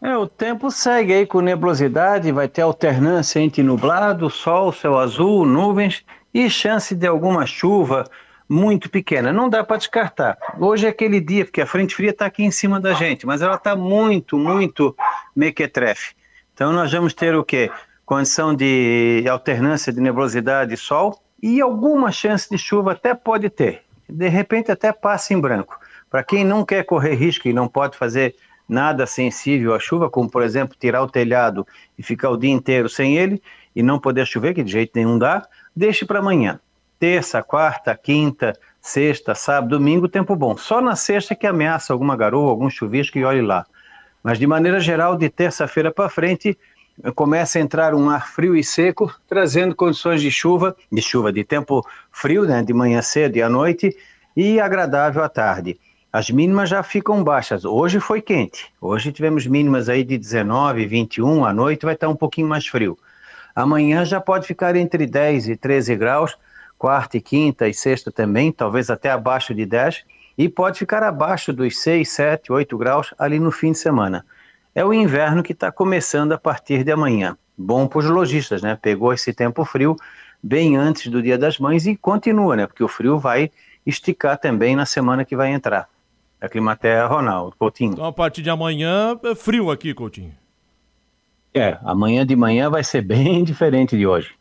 O tempo segue aí com nebulosidade, vai ter alternância entre nublado, sol, céu azul, nuvens e chance de alguma chuva muito pequena. Não dá para descartar. Hoje é aquele dia, porque a frente fria está aqui em cima da gente, mas ela está muito, muito mequetrefe. Então nós vamos ter o quê? Condição de alternância de nebulosidade e sol e alguma chance de chuva até pode ter. De repente até passa em branco. Para quem não quer correr risco e não pode fazer nada sensível à chuva, como por exemplo tirar o telhado e ficar o dia inteiro sem ele e não poder chover, que de jeito nenhum dá, deixe para amanhã. Terça, quarta, quinta, sexta, sábado, domingo, tempo bom. Só na sexta que ameaça alguma garoa, algum chuvisco e olhe lá. Mas de maneira geral, de terça-feira para frente, começa a entrar um ar frio e seco, trazendo condições de tempo frio, né, de manhã cedo e à noite, e agradável à tarde. As mínimas já ficam baixas. Hoje foi quente. Hoje tivemos mínimas aí de 19, 21, à noite vai estar um pouquinho mais frio. Amanhã já pode ficar entre 10 e 13 graus, quarta e quinta e sexta também, talvez até abaixo de 10, e pode ficar abaixo dos 6, 7, 8 graus ali no fim de semana. É o inverno que está começando a partir de amanhã. Bom para os lojistas, né? Pegou esse tempo frio bem antes do Dia das Mães e continua, né? Porque o frio vai esticar também na semana que vai entrar. Da Climaterra, Ronaldo Coutinho. Então, a partir de amanhã, é frio aqui, Coutinho. Amanhã de manhã vai ser bem diferente de hoje.